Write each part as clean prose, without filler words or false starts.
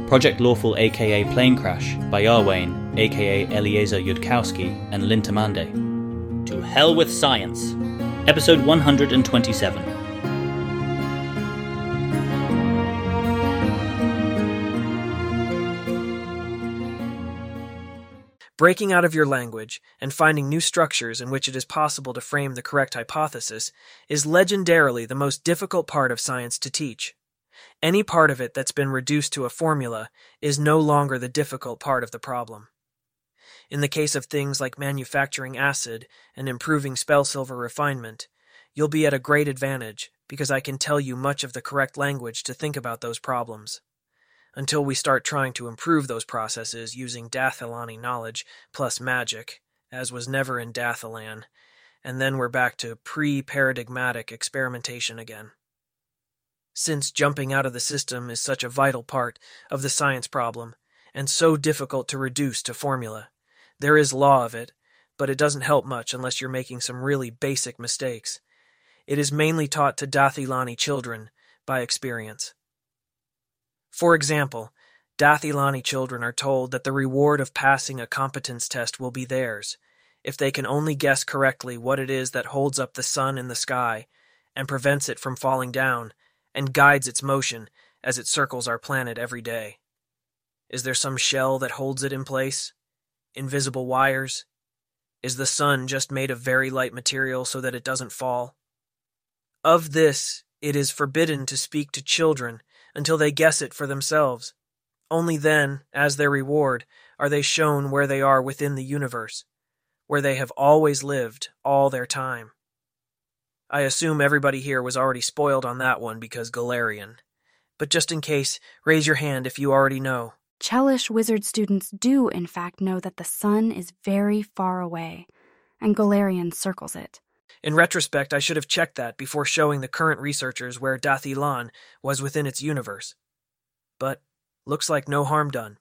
Project Lawful aka Plane Crash by Arwayne aka Eliezer Yudkowsky and Lintamande. To Hell with Science, Episode 127. Breaking out of your language and finding new structures in which it is possible to frame the correct hypothesis is legendarily the most difficult part of science to teach. Any part of it that's been reduced to a formula is no longer the difficult part of the problem. In the case of things like manufacturing acid and improving spellsilver refinement, you'll be at a great advantage because I can tell you much of the correct language to think about those problems. Until we start trying to improve those processes using Dathilani knowledge plus magic, as was never in Dathilan, and then we're back to pre-paradigmatic experimentation again. Since jumping out of the system is such a vital part of the science problem, and so difficult to reduce to formula, there is law of it, but it doesn't help much unless you're making some really basic mistakes. It is mainly taught to Dathilani children by experience. For example, Dathilani children are told that the reward of passing a competence test will be theirs, if they can only guess correctly what it is that holds up the sun in the sky and prevents it from falling down and guides its motion as it circles our planet every day. Is there some shell that holds it in place? Invisible wires? Is the sun just made of very light material so that it doesn't fall? Of this, it is forbidden to speak to children until they guess it for themselves. Only then, as their reward, are they shown where they are within the universe, where they have always lived all their time. I assume everybody here was already spoiled on that one because Galarian. But just in case, raise your hand if you already know. Chelish wizard students do in fact know that the sun is very far away, and Galarian circles it. In retrospect, I should have checked that before showing the current researchers where Dathilan was within its universe. But looks like no harm done.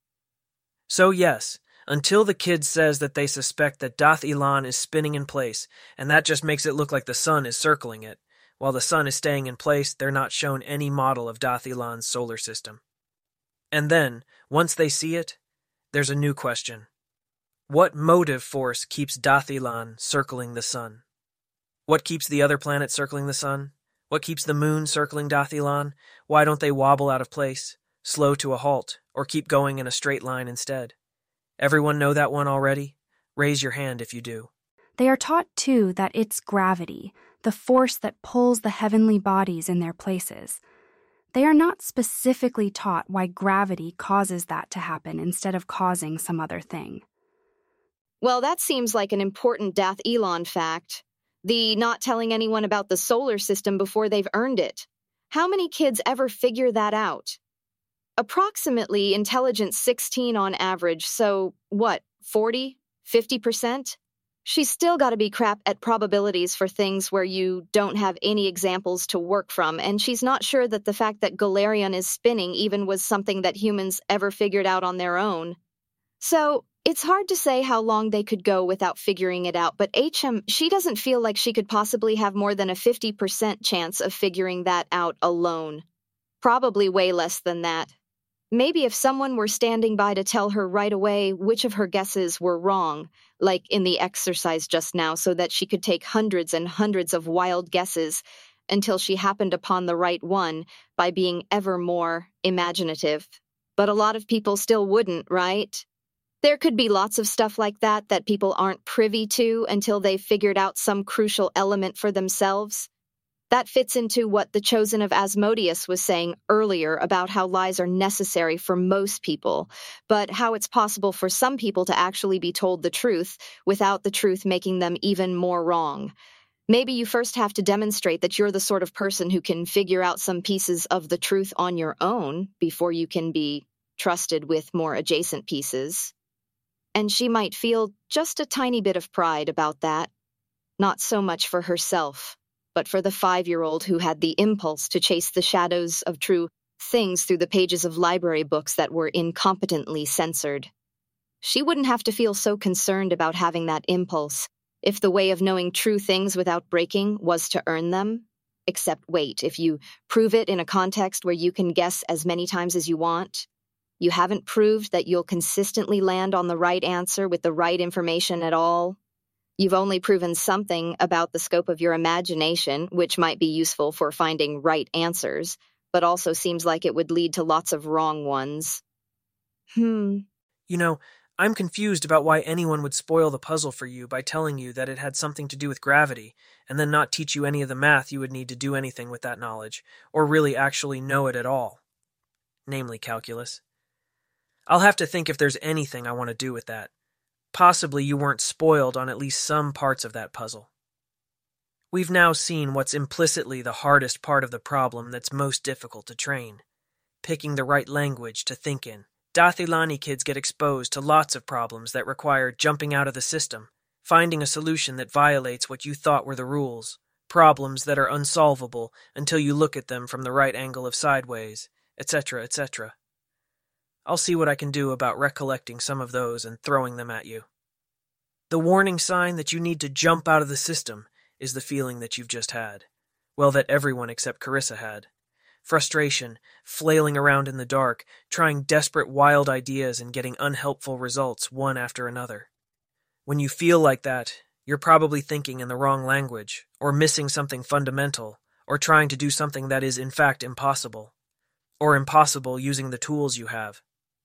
So yes, until the kid says that they suspect that Dathilan is spinning in place, and that just makes it look like the sun is circling it, while the sun is staying in place, they're not shown any model of Dathilan's solar system. And then, once they see it, there's a new question. What motive force keeps Dathilan circling the sun? What keeps the other planets circling the sun? What keeps the moon circling Dathilan? Why don't they wobble out of place, slow to a halt, or keep going in a straight line instead? Everyone know that one already? Raise your hand if you do. They are taught, too, that it's gravity, the force that pulls the heavenly bodies in their places. They are not specifically taught why gravity causes that to happen instead of causing some other thing. Well, that seems like an important Dath-Elon fact. The not telling anyone about the solar system before they've earned it. How many kids ever figure that out? Approximately intelligence 16 on average, so what, 40, 50%? She's still got to be crap at probabilities for things where you don't have any examples to work from, and she's not sure that the fact that Galarian is spinning even was something that humans ever figured out on their own. So, it's hard to say how long they could go without figuring it out, but she doesn't feel like she could possibly have more than a 50% chance of figuring that out alone. Probably way less than that. Maybe if someone were standing by to tell her right away which of her guesses were wrong, like in the exercise just now, so that she could take hundreds and hundreds of wild guesses until she happened upon the right one by being ever more imaginative. But a lot of people still wouldn't, right? There could be lots of stuff like that people aren't privy to until they've figured out some crucial element for themselves. That fits into what the Chosen of Asmodeus was saying earlier about how lies are necessary for most people, but how it's possible for some people to actually be told the truth without the truth making them even more wrong. Maybe you first have to demonstrate that you're the sort of person who can figure out some pieces of the truth on your own before you can be trusted with more adjacent pieces. And she might feel just a tiny bit of pride about that. Not so much for herself, but for the 5-year-old who had the impulse to chase the shadows of true things through the pages of library books that were incompetently censored. She wouldn't have to feel so concerned about having that impulse if the way of knowing true things without breaking was to earn them. Except wait, if you prove it in a context where you can guess as many times as you want, You haven't proved that you'll consistently land on the right answer with the right information at all. You've only proven something about the scope of your imagination, which might be useful for finding right answers, but also seems like it would lead to lots of wrong ones. You know, I'm confused about why anyone would spoil the puzzle for you by telling you that it had something to do with gravity, and then not teach you any of the math you would need to do anything with that knowledge, or really actually know it at all. Namely, calculus. I'll have to think if there's anything I want to do with that. Possibly you weren't spoiled on at least some parts of that puzzle. We've now seen what's implicitly the hardest part of the problem that's most difficult to train. Picking the right language to think in. Dathilani kids get exposed to lots of problems that require jumping out of the system, finding a solution that violates what you thought were the rules, problems that are unsolvable until you look at them from the right angle of sideways, etc., etc. I'll see what I can do about recollecting some of those and throwing them at you. The warning sign that you need to jump out of the system is the feeling that you've just had. Well, that everyone except Carissa had. Frustration, flailing around in the dark, trying desperate wild ideas and getting unhelpful results one after another. When you feel like that, you're probably thinking in the wrong language, or missing something fundamental, or trying to do something that is in fact impossible, or impossible using the tools you have.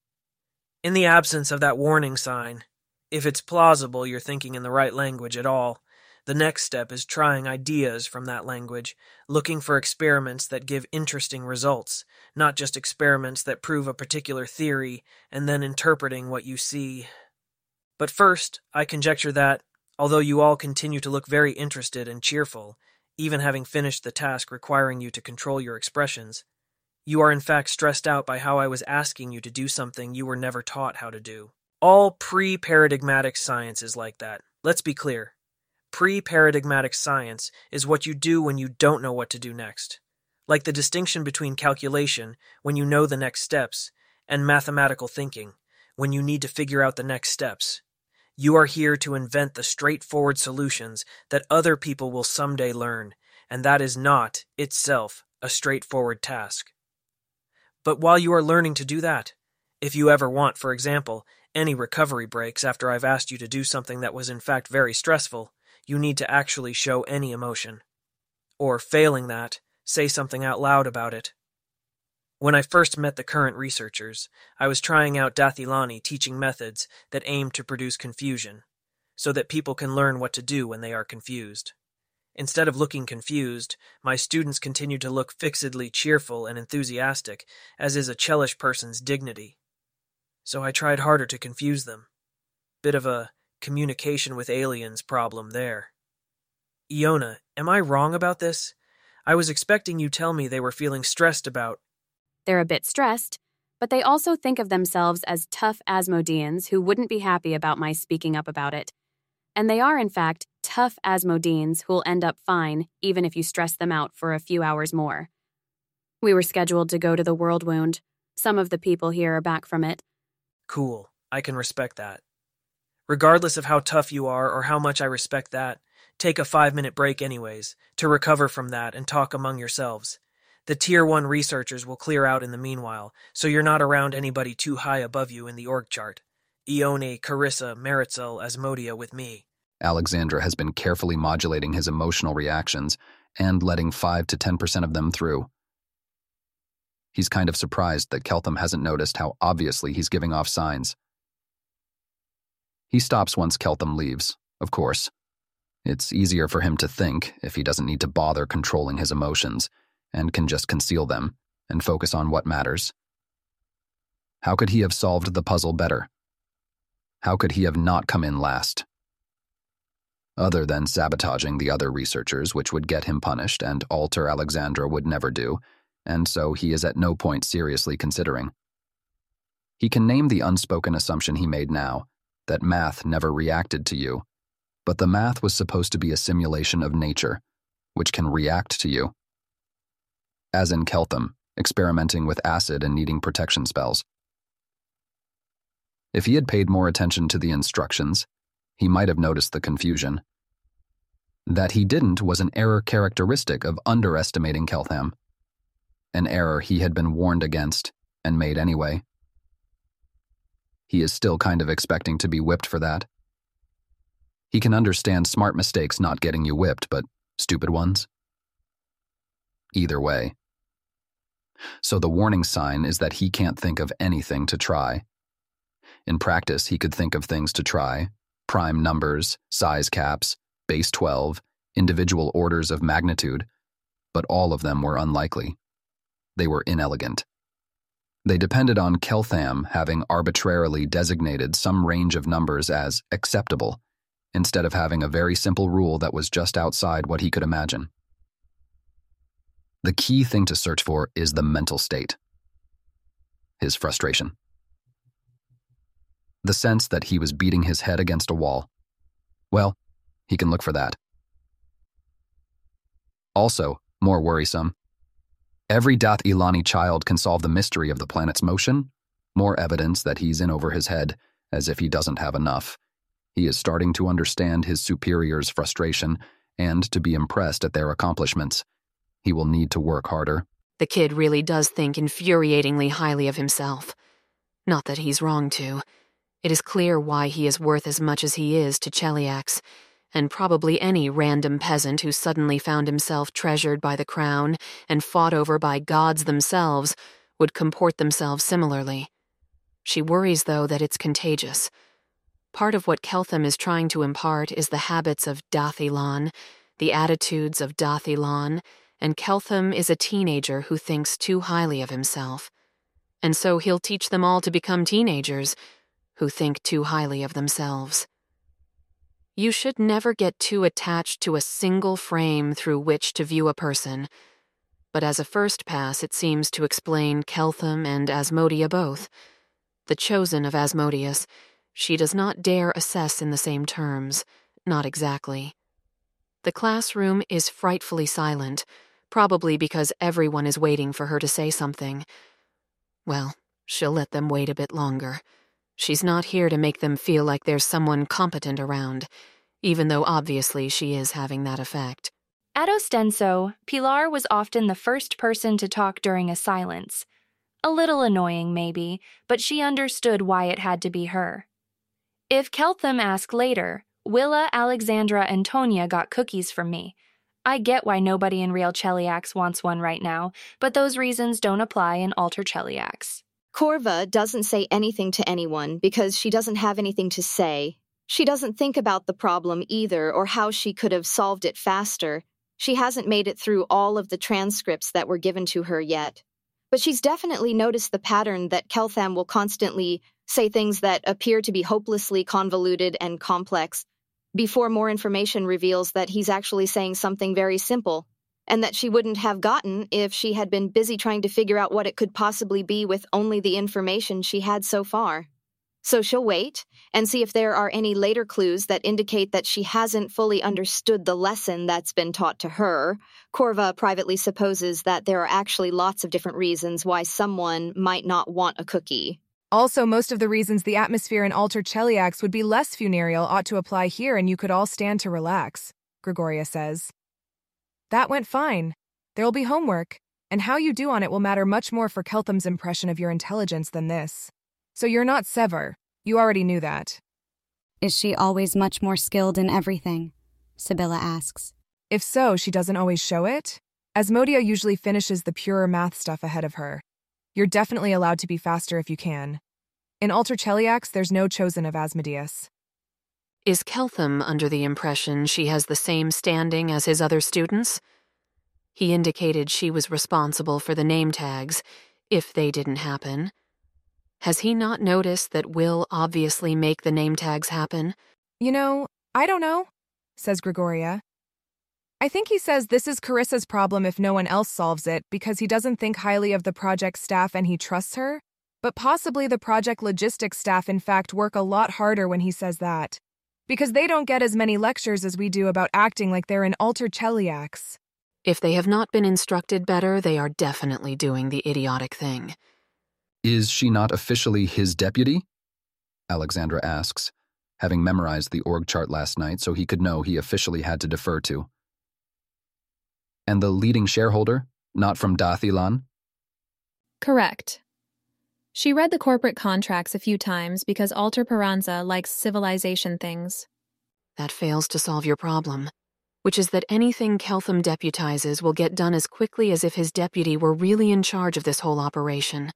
In the absence of that warning sign, if it's plausible you're thinking in the right language at all, the next step is trying ideas from that language, looking for experiments that give interesting results, not just experiments that prove a particular theory, and then interpreting what you see. But first, I conjecture that, although you all continue to look very interested and cheerful, even having finished the task requiring you to control your expressions, you are in fact stressed out by how I was asking you to do something you were never taught how to do. All pre-paradigmatic science is like that. Let's be clear. Pre-paradigmatic science is what you do when you don't know what to do next. Like the distinction between calculation, when you know the next steps, and mathematical thinking, when you need to figure out the next steps. You are here to invent the straightforward solutions that other people will someday learn, and that is not, itself, a straightforward task. But while you are learning to do that, if you ever want, for example, any recovery breaks after I've asked you to do something that was in fact very stressful, you need to actually show any emotion. Or, failing that, say something out loud about it. When I first met the current researchers, I was trying out Dathilani teaching methods that aim to produce confusion, so that people can learn what to do when they are confused. Instead of looking confused, my students continued to look fixedly cheerful and enthusiastic, as is a Chelish person's dignity. So I tried harder to confuse them. Bit of a communication with aliens problem there. Iona, am I wrong about this? I was expecting you tell me they were feeling stressed about... They're a bit stressed, but they also think of themselves as tough Asmodeans who wouldn't be happy about my speaking up about it. And they are, in fact, tough Asmodeans who'll end up fine, even if you stress them out for a few hours more. We were scheduled to go to the World Wound. Some of the people here are back from it. Cool. I can respect that. Regardless of how tough you are or how much I respect that, take a 5-minute break anyways, to recover from that and talk among yourselves. The Tier 1 researchers will clear out in the meanwhile, so you're not around anybody too high above you in the org chart. Ione, Carissa, Maritzel, Asmodia with me. Alexandra has been carefully modulating his emotional reactions and letting 5 to 10% of them through. He's kind of surprised that Keltham hasn't noticed how obviously he's giving off signs. He stops once Keltham leaves, of course. It's easier for him to think if he doesn't need to bother controlling his emotions and can just conceal them and focus on what matters. How could he have solved the puzzle better? How could he have not come in last? Other than sabotaging the other researchers, which would get him punished and alter Alexandra would never do, and so he is at no point seriously considering. He can name the unspoken assumption he made now, that math never reacted to you, but the math was supposed to be a simulation of nature, which can react to you. As in Keltham, experimenting with acid and needing protection spells. If he had paid more attention to the instructions, he might have noticed the confusion. That he didn't was an error characteristic of underestimating Keltham, an error he had been warned against and made anyway. he is still kind of expecting to be whipped for that. He can understand smart mistakes not getting you whipped, but stupid ones? Either way. So the warning sign is that he can't think of anything to try. In practice, he could think of things to try: prime numbers, size caps, base 12, individual orders of magnitude, but all of them were unlikely. They were inelegant. They depended on Keltham having arbitrarily designated some range of numbers as acceptable, instead of having a very simple rule that was just outside what he could imagine. The key thing to search for is the mental state. His frustration. The sense that he was beating his head against a wall. Well, he can look for that. Also, more worrisome, every Dath Ilani child can solve the mystery of the planet's motion. More evidence that he's in over his head, as if he doesn't have enough. He is starting to understand his superior's frustration and to be impressed at their accomplishments. He will need to work harder. The kid really does think infuriatingly highly of himself. Not that he's wrong to. It is clear why he is worth as much as he is to Cheliax, and probably any random peasant who suddenly found himself treasured by the crown and fought over by gods themselves would comport themselves similarly. She worries, though, that it's contagious. Part of what Keltham is trying to impart is the habits of Dath Ilan, the attitudes of Dath Ilan, and Keltham is a teenager who thinks too highly of himself. And so he'll teach them all to become teenagers who think too highly of themselves. You should never get too attached to a single frame through which to view a person, but as a first pass it seems to explain Keltham and Asmodia both. The chosen of Asmodeus, she does not dare assess in the same terms, not exactly. The classroom is frightfully silent, probably because everyone is waiting for her to say something. Well, she'll let them wait a bit longer. She's not here to make them feel like there's someone competent around, even though obviously she is having that effect. At Ostenso, Pilar was often the first person to talk during a silence. A little annoying, maybe, but she understood why it had to be her. If Keltham asked later, Willa, Alexandra, and Tonya got cookies from me. I get why nobody in real Cheliax wants one right now, but those reasons don't apply in Alter Cheliax. Corva doesn't say anything to anyone because she doesn't have anything to say. She doesn't think about the problem either or how she could have solved it faster. She hasn't made it through all of the transcripts that were given to her yet. But she's definitely noticed the pattern that Keltham will constantly say things that appear to be hopelessly convoluted and complex before more information reveals that he's actually saying something very simple, and that she wouldn't have gotten if she had been busy trying to figure out what it could possibly be with only the information she had so far. So she'll wait and see if there are any later clues that indicate that she hasn't fully understood the lesson that's been taught to her. Corva privately supposes that there are actually lots of different reasons why someone might not want a cookie. Also, most of the reasons the atmosphere in Alter Cheliax would be less funereal ought to apply here, and you could all stand to relax, Gregoria says. That went fine. There'll be homework, and how you do on it will matter much more for Keltham's impression of your intelligence than this. So you're not Sever. You already knew that. Is she always much more skilled in everything? Sibylla asks. If so, she doesn't always show it. Asmodia usually finishes the purer math stuff ahead of her. You're definitely allowed to be faster if you can. In Alter Cheliax, there's no chosen of Asmodeus. Is Keltham under the impression she has the same standing as his other students? He indicated she was responsible for the name tags, if they didn't happen. Has he not noticed that Will obviously make the name tags happen? You know, I don't know, says Gregoria. I think he says this is Carissa's problem if no one else solves it because he doesn't think highly of the project staff and he trusts her, but possibly the project logistics staff in fact work a lot harder when he says that, because they don't get as many lectures as we do about acting like they're in Alter Cheliax. If they have not been instructed better, they are definitely doing the idiotic thing. Is she not officially his deputy? Alexandra asks, having memorized the org chart last night so he could know he officially had to defer to. And the leading shareholder, not from Dath Ilan? Correct. She read the corporate contracts a few times because Alter Peranza likes civilization things. That fails to solve your problem, which is that anything Keltham deputizes will get done as quickly as if his deputy were really in charge of this whole operation.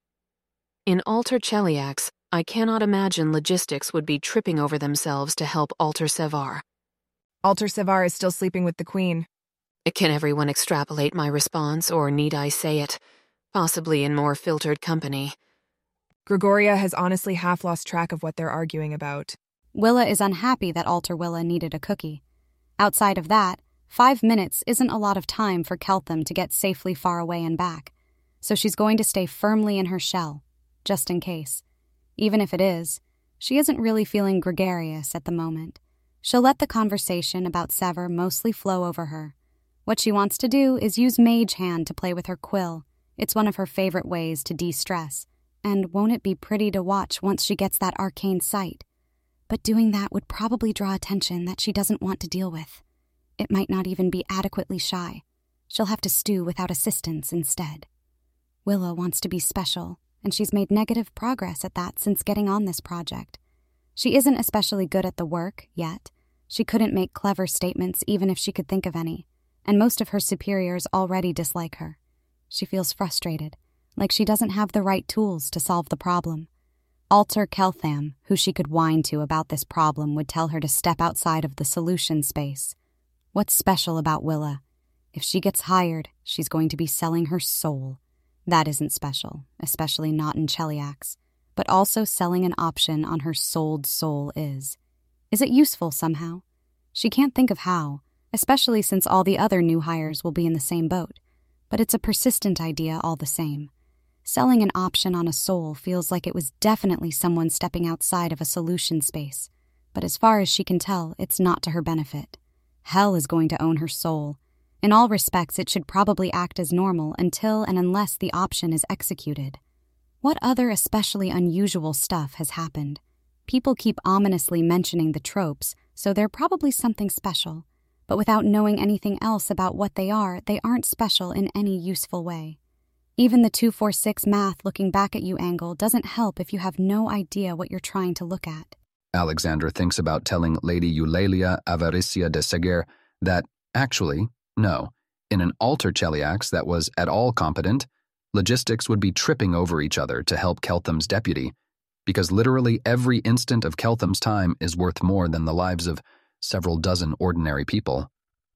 In Alter Cheliax, I cannot imagine logistics would be tripping over themselves to help Alter Sevar. Alter Sevar is still sleeping with the Queen. Can everyone extrapolate my response, or need I say it, possibly in more filtered company? Gregoria has honestly half lost track of what they're arguing about. Willa is unhappy that Alter Willa needed a cookie. Outside of that, 5 minutes isn't a lot of time for Keltham to get safely far away and back, so she's going to stay firmly in her shell, just in case. Even if it is, she isn't really feeling gregarious at the moment. She'll let the conversation about Sever mostly flow over her. What she wants to do is use Mage Hand to play with her quill. It's one of her favorite ways to de-stress, and won't it be pretty to watch once she gets that arcane sight? But doing that would probably draw attention that she doesn't want to deal with. It might not even be adequately shy. She'll have to stew without assistance instead. Willa wants to be special, and she's made negative progress at that since getting on this project. She isn't especially good at the work, yet. She couldn't make clever statements even if she could think of any, and most of her superiors already dislike her. She feels frustrated, like she doesn't have the right tools to solve the problem. Alter Keltham, who she could whine to about this problem, would tell her to step outside of the solution space. What's special about Willa? If she gets hired, she's going to be selling her soul. That isn't special, especially not in Cheliax. But also selling an option on her sold soul is. Is it useful somehow? She can't think of how, especially since all the other new hires will be in the same boat. But it's a persistent idea all the same. Selling an option on a soul feels like it was definitely someone stepping outside of a solution space. But as far as she can tell, it's not to her benefit. Hell is going to own her soul. In all respects, it should probably act as normal until and unless the option is executed. What other especially unusual stuff has happened? People keep ominously mentioning the tropes, so they're probably something special. But without knowing anything else about what they aren't special in any useful way. Even the 246 math looking back at you angle doesn't help if you have no idea what you're trying to look at. Alexandra thinks about telling Lady Eulalia Avaricia de Seger that, actually, no, in an Alter Cheliax that was at all competent, logistics would be tripping over each other to help Keltham's deputy, because literally every instant of Keltham's time is worth more than the lives of several dozen ordinary people.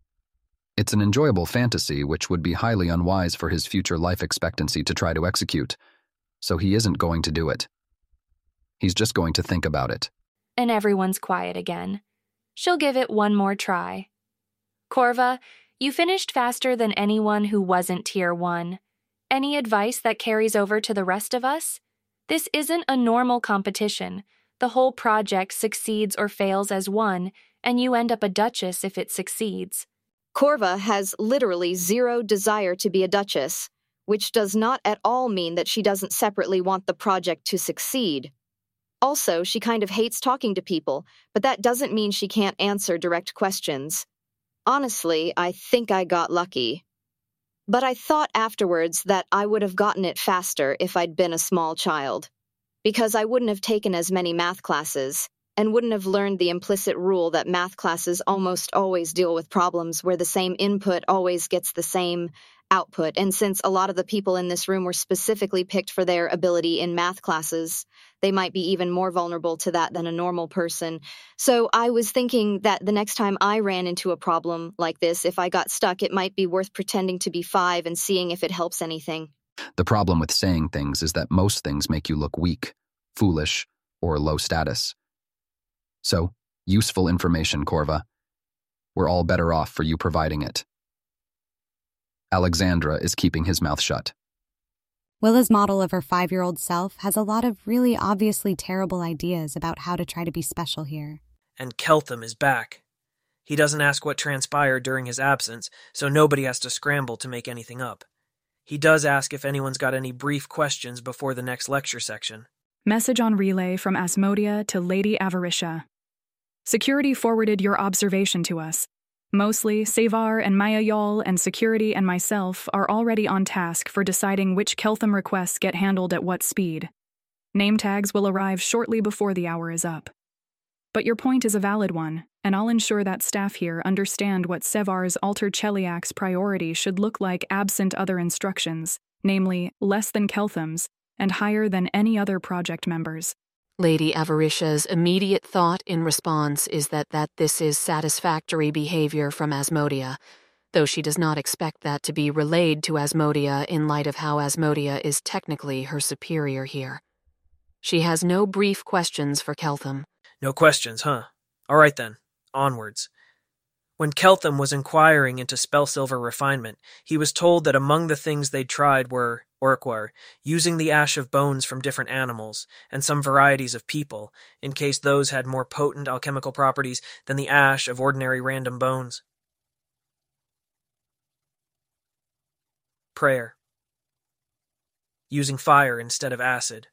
It's an enjoyable fantasy which would be highly unwise for his future life expectancy to try to execute, so he isn't going to do it. He's just going to think about it. And everyone's quiet again. She'll give it one more try. Corva, you finished faster than anyone who wasn't Tier 1. Any advice that carries over to the rest of us? This isn't a normal competition. The whole project succeeds or fails as one, and you end up a duchess if it succeeds. Corva has literally zero desire to be a duchess, which does not at all mean that she doesn't separately want the project to succeed. Also, she kind of hates talking to people, but that doesn't mean she can't answer direct questions. Honestly, I think I got lucky. But I thought afterwards that I would have gotten it faster if I'd been a small child, because I wouldn't have taken as many math classes, and wouldn't have learned the implicit rule that math classes almost always deal with problems where the same input always gets the same output. And since a lot of the people in this room were specifically picked for their ability in math classes, they might be even more vulnerable to that than a normal person. So I was thinking that the next time I ran into a problem like this, if I got stuck, it might be worth pretending to be 5 and seeing if it helps anything. The problem with saying things is that most things make you look weak, foolish, or low status. So, useful information, Corva. We're all better off for you providing it. Alexandra is keeping his mouth shut. Willa's model of her 5-year-old self has a lot of really obviously terrible ideas about how to try to be special here. And Keltham is back. He doesn't ask what transpired during his absence, so nobody has to scramble to make anything up. He does ask if anyone's got any brief questions before the next lecture section. Message on relay from Asmodia to Lady Avaricia. Security forwarded your observation to us. Mostly, Sevar and Maya Yal and Security and myself are already on task for deciding which Keltham requests get handled at what speed. Name tags will arrive shortly before the hour is up. But your point is a valid one, and I'll ensure that staff here understand what Sevar's Alter Cheliak's priority should look like absent other instructions, namely less than Keltham's and higher than any other project members. Lady Avarisha's immediate thought in response is that this is satisfactory behavior from Asmodia, though she does not expect that to be relayed to Asmodia in light of how Asmodia is technically her superior here. She has no brief questions for Keltham. No questions, huh? All right then, onwards. When Keltham was inquiring into spell-silver refinement, he was told that among the things they'd tried were Orkwar, using the ash of bones from different animals, and some varieties of people, in case those had more potent alchemical properties than the ash of ordinary random bones. Prayer. Using fire instead of acid.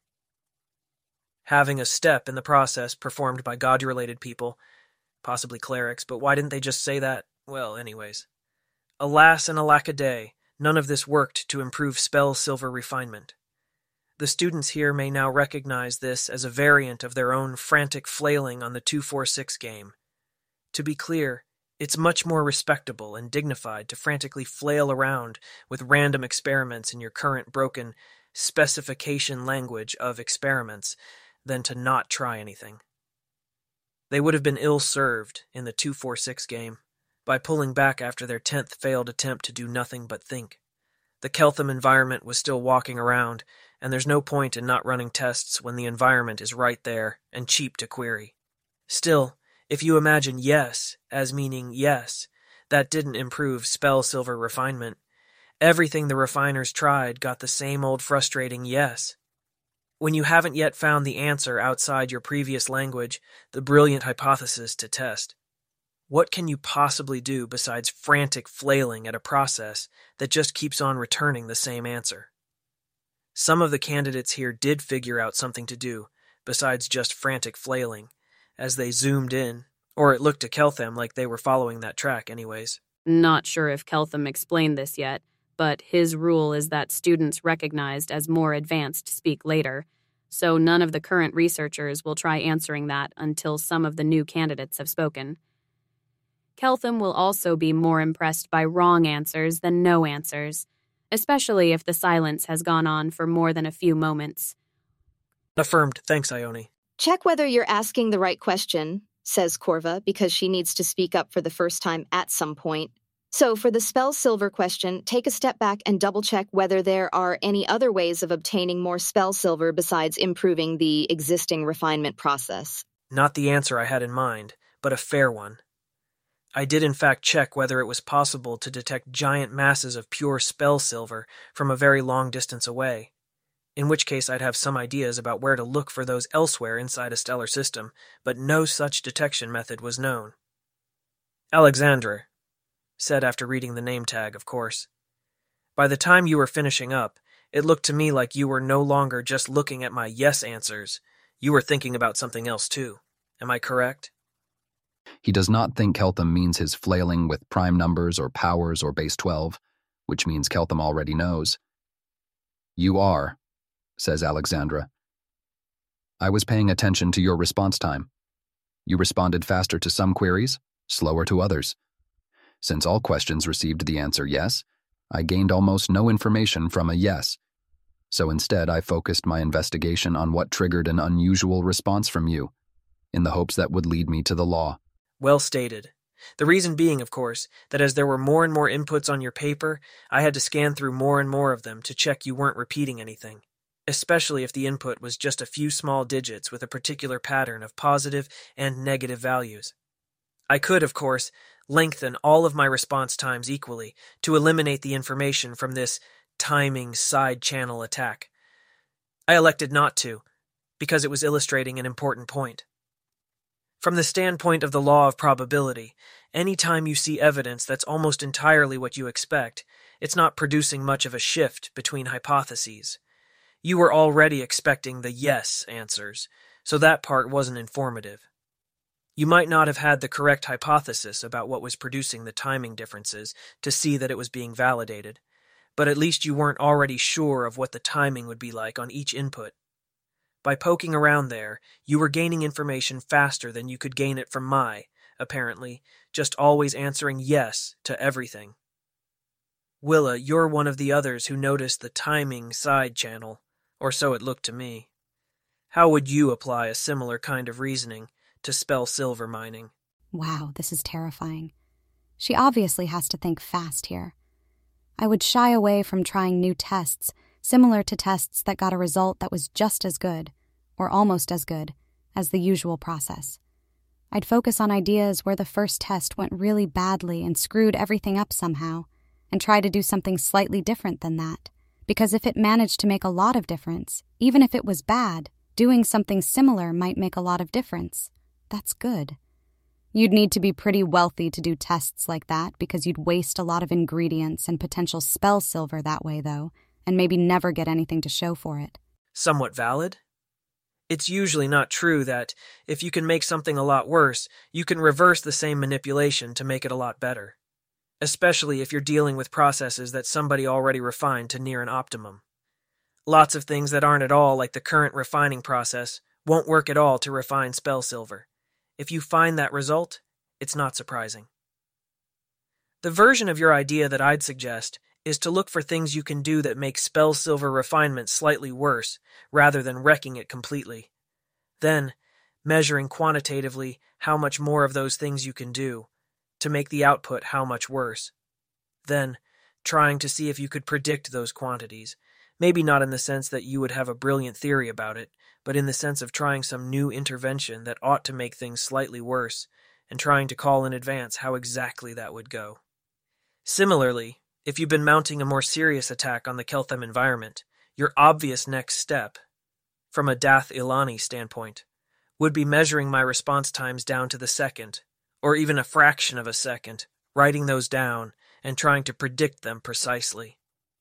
Having a step in the process performed by god-related people, possibly clerics, but why didn't they just say that? Well, anyways. Alas and alack a day, none of this worked to improve spell silver refinement. The students here may now recognize this as a variant of their own frantic flailing on the 2-4-6 game. To be clear, it's much more respectable and dignified to frantically flail around with random experiments in your current broken specification language of experiments than to not try anything. They would have been ill-served in the 2-4-6 game by pulling back after their 10th failed attempt to do nothing but think. The Keltham environment was still walking around, and there's no point in not running tests when the environment is right there and cheap to query. Still, if you imagine yes as meaning yes, that didn't improve spell silver refinement. Everything the refiners tried got the same old frustrating yes. When you haven't yet found the answer outside your previous language, the brilliant hypothesis to test, what can you possibly do besides frantic flailing at a process that just keeps on returning the same answer? Some of the candidates here did figure out something to do, besides just frantic flailing, as they zoomed in, or it looked to Keltham like they were following that track anyways. Not sure if Keltham explained this yet, but his rule is that students recognized as more advanced speak later, so none of the current researchers will try answering that until some of the new candidates have spoken. Keltham will also be more impressed by wrong answers than no answers, especially if the silence has gone on for more than a few moments. Affirmed. Thanks, Ione. Check whether you're asking the right question, says Corva, because she needs to speak up for the first time at some point. So for the spell silver question, take a step back and double-check whether there are any other ways of obtaining more spell silver besides improving the existing refinement process. Not the answer I had in mind, but a fair one. I did in fact check whether it was possible to detect giant masses of pure spell silver from a very long distance away, in which case I'd have some ideas about where to look for those elsewhere inside a stellar system, but no such detection method was known. Alexandra said after reading the name tag, of course. By the time you were finishing up, it looked to me like you were no longer just looking at my yes answers. You were thinking about something else too. Am I correct? He does not think Keltham means his flailing with prime numbers or powers or base 12, which means Keltham already knows. You are, says Alexandra. I was paying attention to your response time. You responded faster to some queries, slower to others. Since all questions received the answer yes, I gained almost no information from a yes. So instead, I focused my investigation on what triggered an unusual response from you, in the hopes that would lead me to the law. Well stated. The reason being, of course, that as there were more and more inputs on your paper, I had to scan through more and more of them to check you weren't repeating anything, especially if the input was just a few small digits with a particular pattern of positive and negative values. I could, of course, lengthen all of my response times equally to eliminate the information from this timing side-channel attack. I elected not to, because it was illustrating an important point. From the standpoint of the law of probability, any time you see evidence that's almost entirely what you expect, it's not producing much of a shift between hypotheses. You were already expecting the yes answers, so that part wasn't informative. You might not have had the correct hypothesis about what was producing the timing differences to see that it was being validated, but at least you weren't already sure of what the timing would be like on each input. By poking around there, you were gaining information faster than you could gain it from apparently, just always answering yes to everything. Willa, you're one of the others who noticed the timing side channel, or so it looked to me. How would you apply a similar kind of reasoning to spell silver mining? Wow, this is terrifying. She obviously has to think fast here. I would shy away from trying new tests, similar to tests that got a result that was just as good, or almost as good, as the usual process. I'd focus on ideas where the first test went really badly and screwed everything up somehow, and try to do something slightly different than that. Because if it managed to make a lot of difference, even if it was bad, doing something similar might make a lot of difference. That's good. You'd need to be pretty wealthy to do tests like that because you'd waste a lot of ingredients and potential spell silver that way, though, and maybe never get anything to show for it. Somewhat valid? It's usually not true that if you can make something a lot worse, you can reverse the same manipulation to make it a lot better. Especially if you're dealing with processes that somebody already refined to near an optimum. Lots of things that aren't at all like the current refining process won't work at all to refine spell silver. If you find that result, it's not surprising. The version of your idea that I'd suggest is to look for things you can do that make spell silver refinement slightly worse, rather than wrecking it completely. Then, measuring quantitatively how much more of those things you can do, to make the output how much worse. Then, trying to see if you could predict those quantities, maybe not in the sense that you would have a brilliant theory about it, but in the sense of trying some new intervention that ought to make things slightly worse, and trying to call in advance how exactly that would go. Similarly, if you've been mounting a more serious attack on the Keltham environment, your obvious next step, from a Dath Ilani standpoint, would be measuring my response times down to the second, or even a fraction of a second, writing those down and trying to predict them precisely.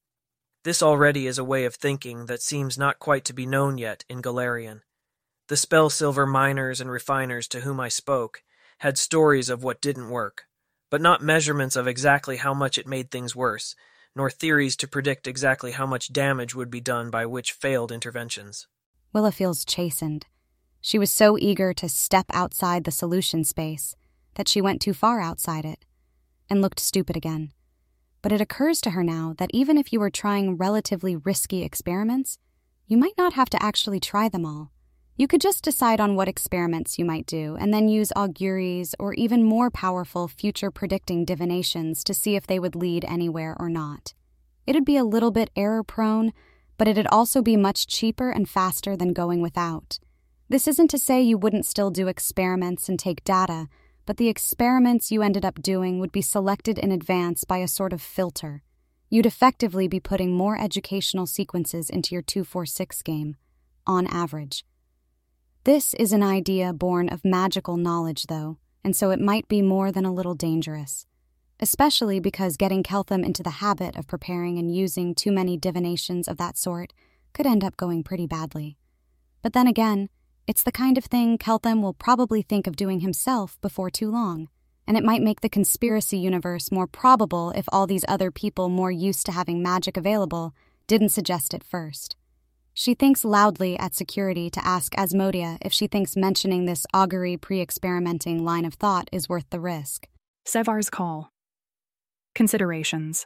This already is a way of thinking that seems not quite to be known yet in Golarion. The spell silver miners and refiners to whom I spoke had stories of what didn't work, but not measurements of exactly how much it made things worse, nor theories to predict exactly how much damage would be done by which failed interventions. Willa feels chastened. She was so eager to step outside the solution space that she went too far outside it, and looked stupid again. But it occurs to her now that even if you were trying relatively risky experiments, you might not have to actually try them all. You could just decide on what experiments you might do and then use auguries or even more powerful future-predicting divinations to see if they would lead anywhere or not. It'd be a little bit error-prone, but it'd also be much cheaper and faster than going without. This isn't to say you wouldn't still do experiments and take data, but the experiments you ended up doing would be selected in advance by a sort of filter. You'd effectively be putting more educational sequences into your 246 game, on average. This is an idea born of magical knowledge, though, and so it might be more than a little dangerous, especially because getting Keltham into the habit of preparing and using too many divinations of that sort could end up going pretty badly. But then again, it's the kind of thing Keltham will probably think of doing himself before too long, and it might make the conspiracy universe more probable if all these other people more used to having magic available didn't suggest it first. She thinks loudly at security to ask Asmodia if she thinks mentioning this augury pre-experimenting line of thought is worth the risk. Sevar's call. Considerations.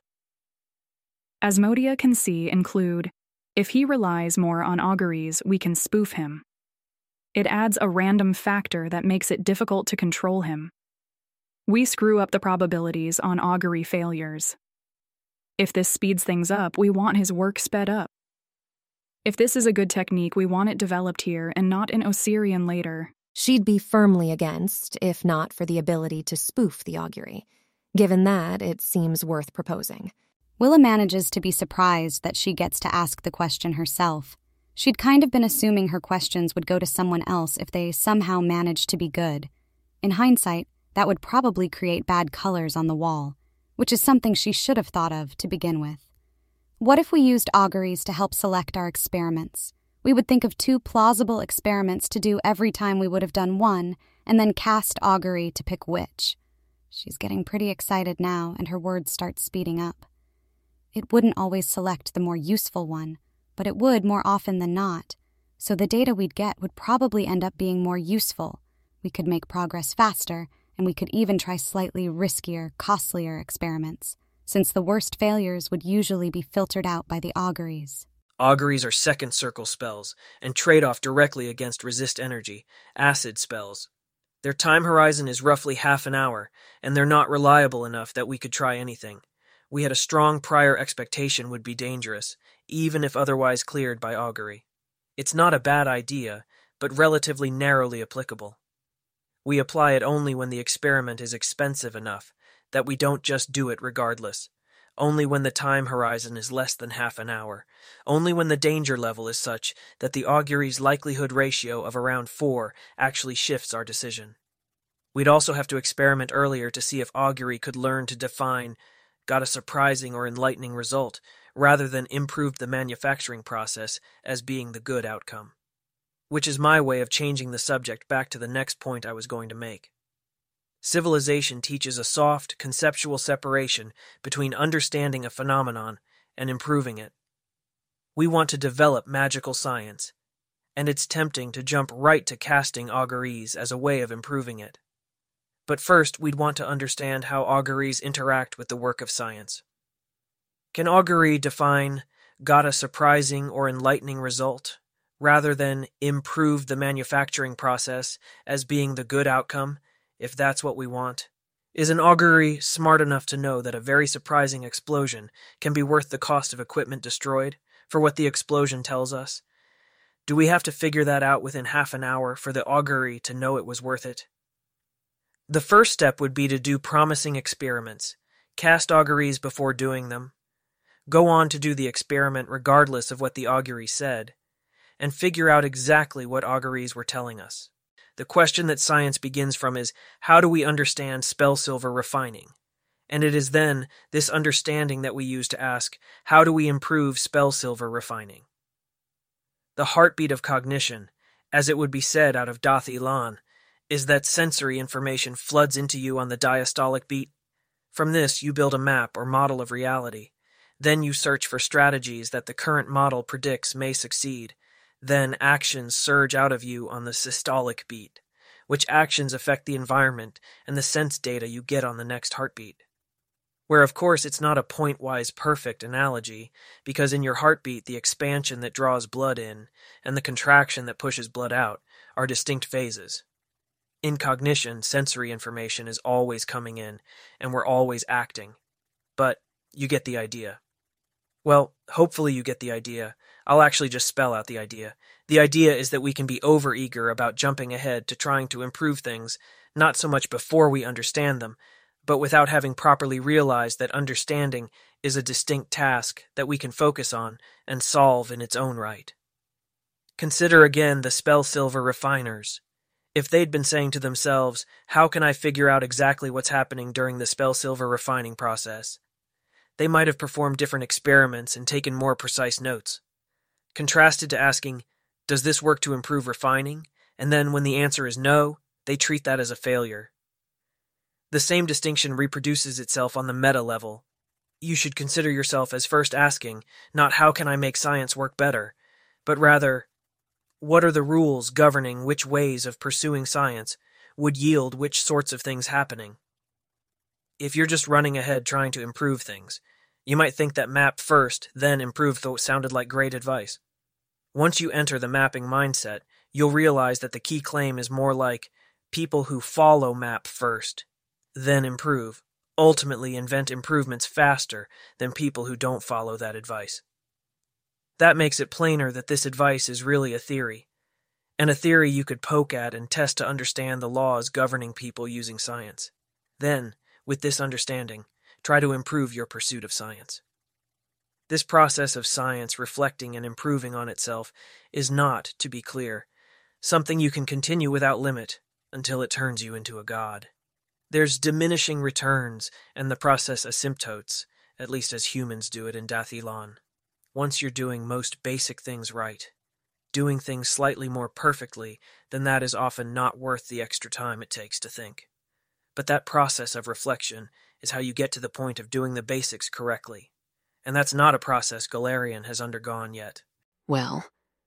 Asmodia can see include, if he relies more on auguries, we can spoof him. It adds a random factor that makes it difficult to control him. We screw up the probabilities on augury failures. If this speeds things up, we want his work sped up. If this is a good technique, we want it developed here and not in Osirian later. She'd be firmly against, if not for the ability to spoof the augury. Given that, it seems worth proposing. Willa manages to be surprised that she gets to ask the question herself. She'd kind of been assuming her questions would go to someone else if they somehow managed to be good. In hindsight, that would probably create bad colors on the wall, which is something she should have thought of to begin with. What if we used auguries to help select our experiments? We would think of 2 plausible experiments to do every time we would have done one, and then cast augury to pick which. She's getting pretty excited now, and her words start speeding up. It wouldn't always select the more useful one, but it would more often than not. so the data we'd get would probably end up being more useful. We could make progress faster, and we could even try slightly riskier, costlier experiments, since the worst failures would usually be filtered out by the auguries. Auguries are second circle spells, and trade off directly against resist energy, acid spells. Their time horizon is roughly half an hour, and they're not reliable enough that we could try anything. We had a strong prior expectation would be dangerous, even if otherwise cleared by augury. It's not a bad idea, but relatively narrowly applicable. We apply it only when the experiment is expensive enough that we don't just do it regardless, only when the time horizon is less than half an hour, only when the danger level is such that the augury's likelihood ratio of around 4 actually shifts our decision. We'd also have to experiment earlier to see if augury could learn to define got a surprising or enlightening result, rather than improved the manufacturing process as being the good outcome. Which is my way of changing the subject back to the next point I was going to make. Civilization teaches a soft, conceptual separation between understanding a phenomenon and improving it. We want to develop magical science, and it's tempting to jump right to casting auguries as a way of improving it. But first, we'd want to understand how auguries interact with the work of science. Can augury define got a surprising or enlightening result, rather than improve the manufacturing process as being the good outcome, if that's what we want? Is an augury smart enough to know that a very surprising explosion can be worth the cost of equipment destroyed for what the explosion tells us? Do we have to figure that out within half an hour for the augury to know it was worth it? The first step would be to do promising experiments, cast auguries before doing them, go on to do the experiment regardless of what the augury said, and figure out exactly what auguries were telling us. The question that science begins from is, how do we understand spell silver refining? And it is then this understanding that we use to ask, how do we improve spell silver refining? The heartbeat of cognition, as it would be said out of Dath Ilan, is that sensory information floods into you on the diastolic beat. From this, you build a map or model of reality. Then you search for strategies that the current model predicts may succeed. Then actions surge out of you on the systolic beat, which actions affect the environment and the sense data you get on the next heartbeat. Where, of course, it's not a point-wise perfect analogy, because in your heartbeat the expansion that draws blood in and the contraction that pushes blood out are distinct phases. In cognition, sensory information is always coming in, and we're always acting. But you get the idea. Well, hopefully you get the idea. I'll actually just spell out the idea. The idea is that we can be overeager about jumping ahead to trying to improve things, not so much before we understand them, but without having properly realized that understanding is a distinct task that we can focus on and solve in its own right. Consider again the spell silver refiners. If they'd been saying to themselves, how can I figure out exactly what's happening during the spell silver refining process? They might have performed different experiments and taken more precise notes. Contrasted to asking, does this work to improve refining? And then when the answer is no, they treat that as a failure. The same distinction reproduces itself on the meta level. You should consider yourself as first asking, not how can I make science work better, but rather, what are the rules governing which ways of pursuing science would yield which sorts of things happening? If you're just running ahead trying to improve things, you might think that map first, then improve sounded like great advice. Once you enter the mapping mindset, you'll realize that the key claim is more like people who follow map first, then improve, ultimately invent improvements faster than people who don't follow that advice. That makes it plainer that this advice is really a theory, and a theory you could poke at and test to understand the laws governing people using science. Then, with this understanding, try to improve your pursuit of science. This process of science reflecting and improving on itself is not, to be clear, something you can continue without limit until it turns you into a god. There's diminishing returns, and the process asymptotes, at least as humans do it in Dath Ilan. Once you're doing most basic things right, doing things slightly more perfectly, then that is often not worth the extra time it takes to think. But that process of reflection is how you get to the point of doing the basics correctly. And that's not a process Galarian has undergone yet. Well,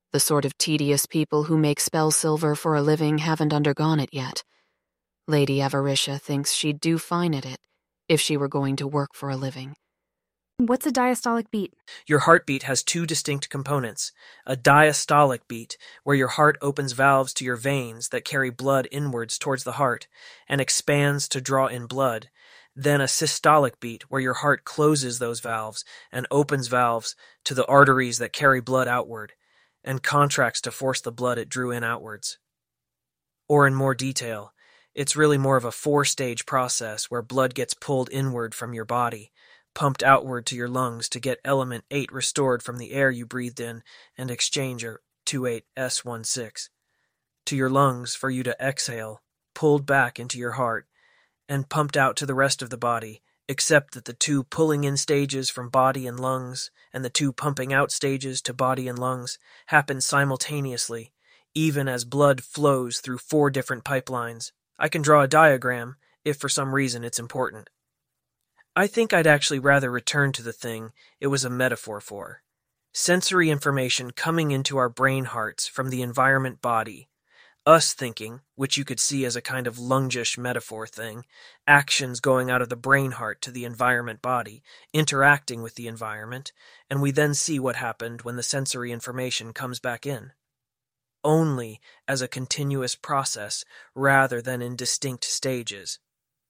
The sort of tedious people who make spell silver for a living haven't undergone it yet. Lady Avariccia thinks she'd do fine at it if she were going to work for a living. What's a diastolic beat? Your heartbeat has two distinct components. A diastolic beat, where your heart opens valves to your veins that carry blood inwards towards the heart and expands to draw in blood. Then a systolic beat, where your heart closes those valves and opens valves to the arteries that carry blood outward and contracts to force the blood it drew in outwards. Or in more detail, it's really more of a 4-stage process where blood gets pulled inward from your body, pumped outward to your lungs to get element 8 restored from the air you breathed in and exchanger 28S16, to your lungs for you to exhale, pulled back into your heart, and pumped out to the rest of the body, except that the 2 pulling in stages from body and lungs and the 2 pumping out stages to body and lungs happen simultaneously, even as blood flows through 4 different pipelines. I can draw a diagram if for some reason it's important. I think I'd actually rather return to the thing it was a metaphor for. Sensory information coming into our brain hearts from the environment body. Us thinking, which you could see as a kind of lungish metaphor thing, actions going out of the brain heart to the environment body, interacting with the environment, and we then see what happened when the sensory information comes back in. Only as a continuous process rather than in distinct stages.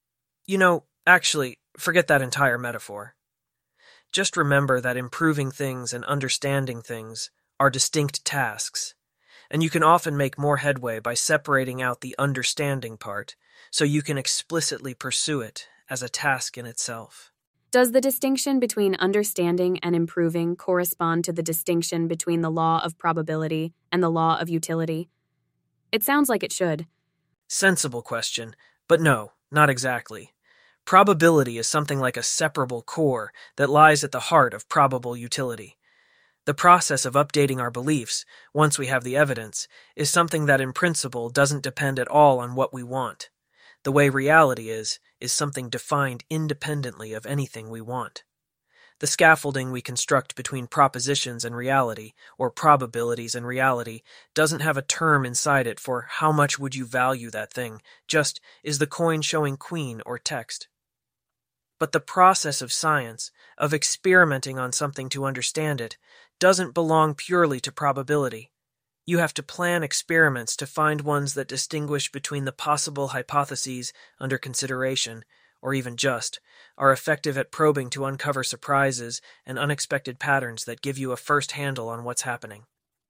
Actually, forget that entire metaphor. Just remember that improving things and understanding things are distinct tasks, and you can often make more headway by separating out the understanding part so you can explicitly pursue it as a task in itself. Does the distinction between understanding and improving correspond to the distinction between the law of probability and the law of utility? It sounds like it should. Sensible question, but no, not exactly. Probability is something like a separable core that lies at the heart of probable utility. The process of updating our beliefs, once we have the evidence, is something that in principle doesn't depend at all on what we want. The way reality is something defined independently of anything we want. The scaffolding we construct between propositions and reality, or probabilities and reality, doesn't have a term inside it for how much would you value that thing, just is the coin showing queen or text. But the process of science, of experimenting on something to understand it, doesn't belong purely to probability. You have to plan experiments to find ones that distinguish between the possible hypotheses under consideration, or even just, are effective at probing to uncover surprises and unexpected patterns that give you a first handle on what's happening.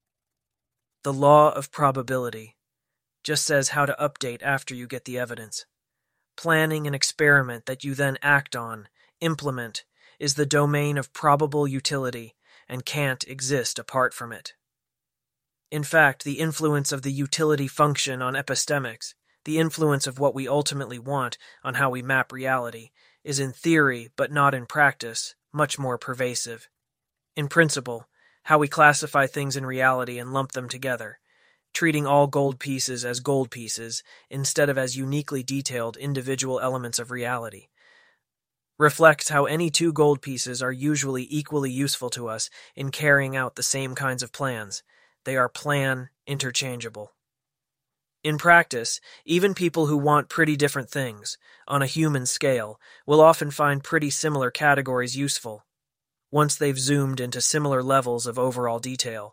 The law of probability just says how to update after you get the evidence. Planning an experiment that you then act on, implement, is the domain of probable utility and can't exist apart from it. In fact, the influence of the utility function on epistemics, the influence of what we ultimately want on how we map reality, is in theory, but not in practice, much more pervasive. In principle, how we classify things in reality and lump them together, treating all gold pieces as gold pieces instead of as uniquely detailed individual elements of reality, reflects how any two gold pieces are usually equally useful to us in carrying out the same kinds of plans. They are plan interchangeable. In practice, even people who want pretty different things, on a human scale, will often find pretty similar categories useful, once they've zoomed into similar levels of overall detail.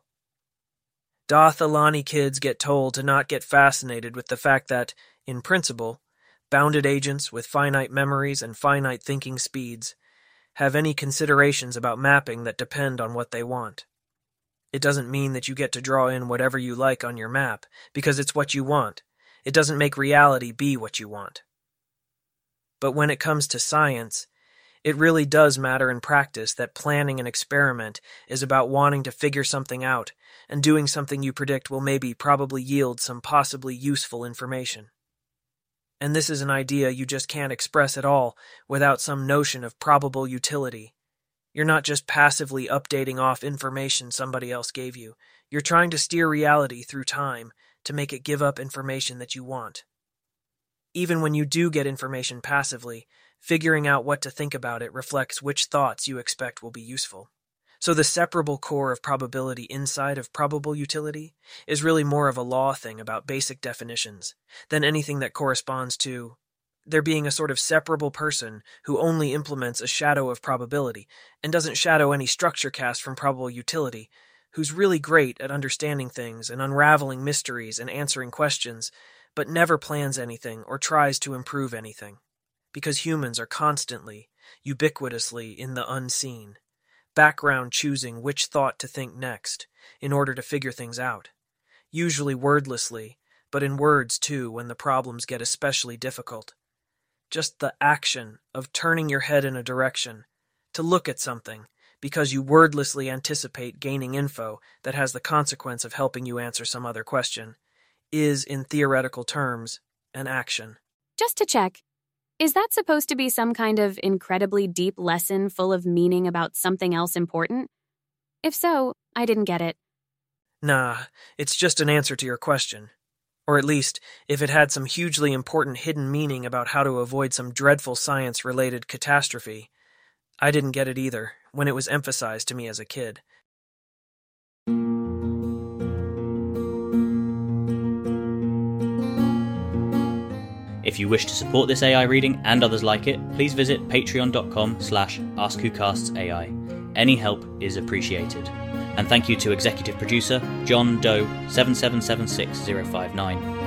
Alani kids get told to not get fascinated with the fact that, in principle, bounded agents with finite memories and finite thinking speeds have any considerations about mapping that depend on what they want. It doesn't mean that you get to draw in whatever you like on your map, because it's what you want. It doesn't make reality be what you want. But when it comes to science, it really does matter in practice that planning an experiment is about wanting to figure something out and doing something you predict will probably yield some possibly useful information. And this is an idea you just can't express at all without some notion of probable utility. You're not just passively updating off information somebody else gave you. You're trying to steer reality through time to make it give up information that you want. Even when you do get information passively, figuring out what to think about it reflects which thoughts you expect will be useful. So the separable core of probability inside of probable utility is really more of a law thing about basic definitions than anything that corresponds to there being a sort of separable person who only implements a shadow of probability and doesn't shadow any structure cast from probable utility, who's really great at understanding things and unraveling mysteries and answering questions, but never plans anything or tries to improve anything. Because humans are constantly, ubiquitously in the unseen, background choosing which thought to think next in order to figure things out, usually wordlessly, but in words too when the problems get especially difficult. Just the action of turning your head in a direction to look at something because you wordlessly anticipate gaining info that has the consequence of helping you answer some other question is, in theoretical terms, an action. Just to check, is that supposed to be some kind of incredibly deep lesson full of meaning about something else important? If so, I didn't get it. Nah, it's just an answer to your question. Or at least, if it had some hugely important hidden meaning about how to avoid some dreadful science-related catastrophe. I didn't get it either, when it was emphasized to me as a kid. If you wish to support this AI reading and others like it, please visit patreon.com/AskWhoCastsAI. Any help is appreciated. And thank you to executive producer John Doe 7776059.